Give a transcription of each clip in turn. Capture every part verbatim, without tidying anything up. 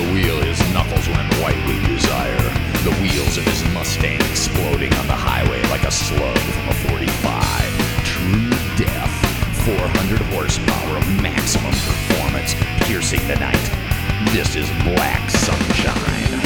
wheel, his knuckles run white with desire. The wheels of his Mustang exploding on the highway like a slug from a forty-five. True death, four hundred horsepower of maximum performance, piercing the night. This is Black Sunshine.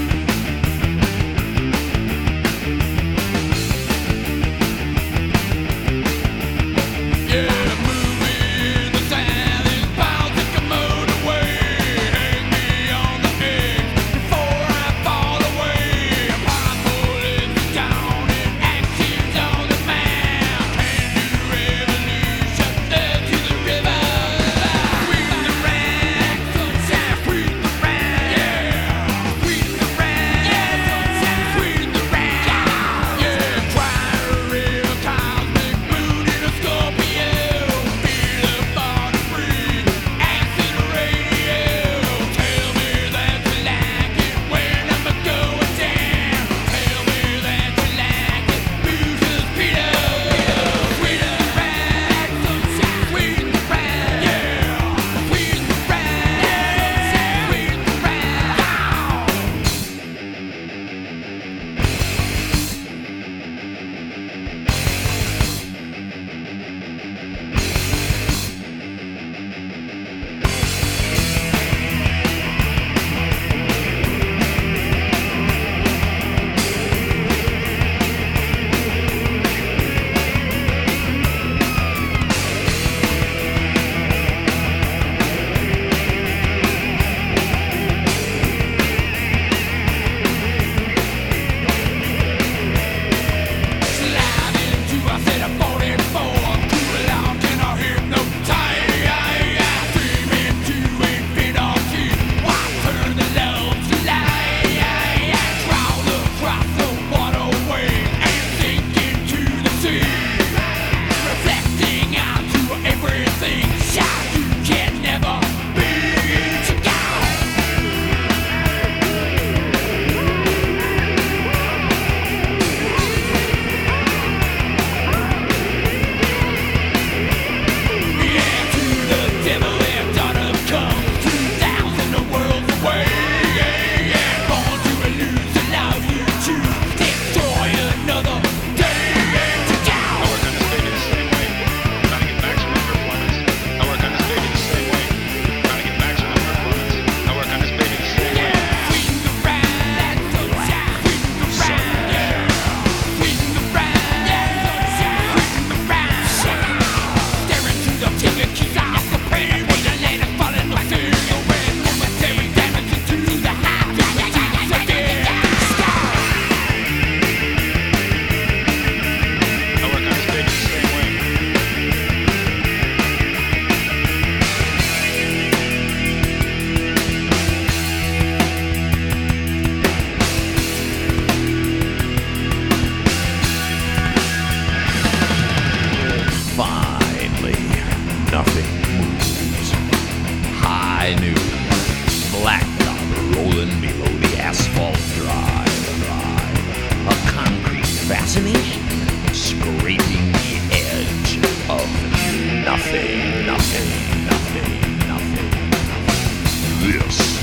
Nothing moves. High noon, blacktop rolling below the asphalt drive. drive. A concrete fascination scraping the edge of nothing, nothing, nothing, nothing. This